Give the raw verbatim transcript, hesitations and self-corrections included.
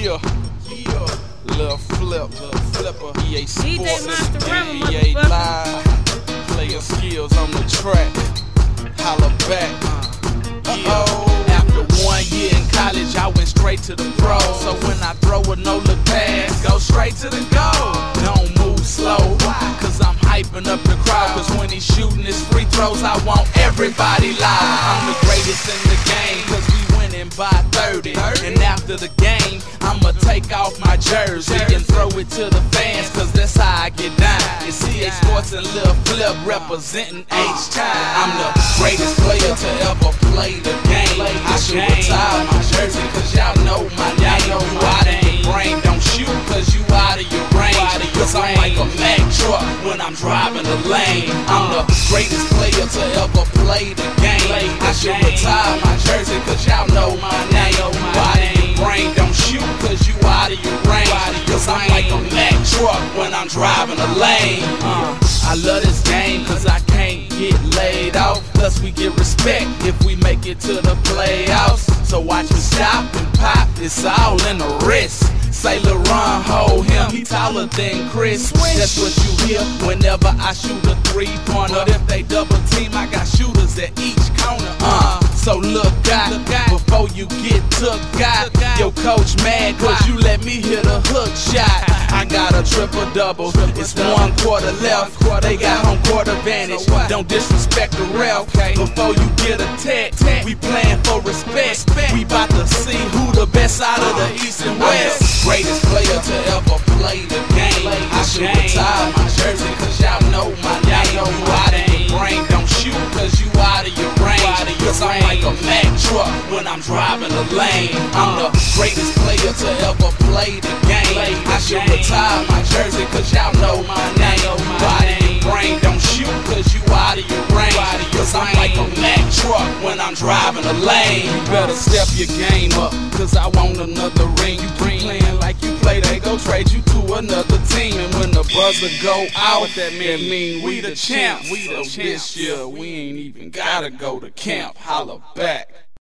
Yeah, yeah. Lil' Flip, Lil' Flipper, E A Sports, N B A Live, player skills on the track, holla back. Uh-oh. After one year in college, I went straight to the pro. So when I throw a no-look pass, go straight to the goal. Don't move slow, cause I'm hyping up the crowd. Cause when he's shooting his free throws, I want everybody loud. I'm the greatest in the game, cause we winning by thirty. And after the game, I'ma take off my jersey and throw it to the fans, cause that's how I get down. It's E A Sports and Lil' Flip representing H-Time. I'm the greatest player to ever play the game. I should retire my jersey, cause y'all know my name. You out of your brain, don't shoot, cause you out of your range. Cause I'm like a Mack truck when I'm driving the lane. I'm the greatest player to ever play the game. I should retire my jersey, cause y'all know my name. You out of your brain, don't shoot, cause you out of your range. Cause I'm like a Mack truck when I'm driving the lane. uh, I love this game cause I can't get laid off. Plus we get respect if we make it to the playoffs. So watch me stop and pop, it's all in the wrist. Say LeBron, hold him, he taller than Chris. That's what you hear whenever I shoot a three-pointer. But if they double team, I got shooters at each corner. Uh, so look out, before you get took out. Your coach mad cause you let me hit a hook shot. I got a triple-double, it's one quarter left. They got home court advantage, don't disrespect the ref. Before you get a tech, we playing for respect. We bout to see who the best out of the East and West. Greatest player to ever play the game. I should retire my jersey, cause y'all know my name. You out of your brain, don't shoot, cause you out of your range. Cause I'm like a Mack truck when I'm driving the lane. I'm the greatest player to ever play the game. I should retire my jersey, cause y'all know my name. You out of your brain, don't shoot, cause you out of your range. Cause I'm like a Mack truck when I'm driving the lane. You better step your game up, cause I want another ring. You playing like you play, they go trade you to another team. And when the buzzer go out, that mean we the champs. We the champs. This year we ain't even gotta go to camp. Holla back.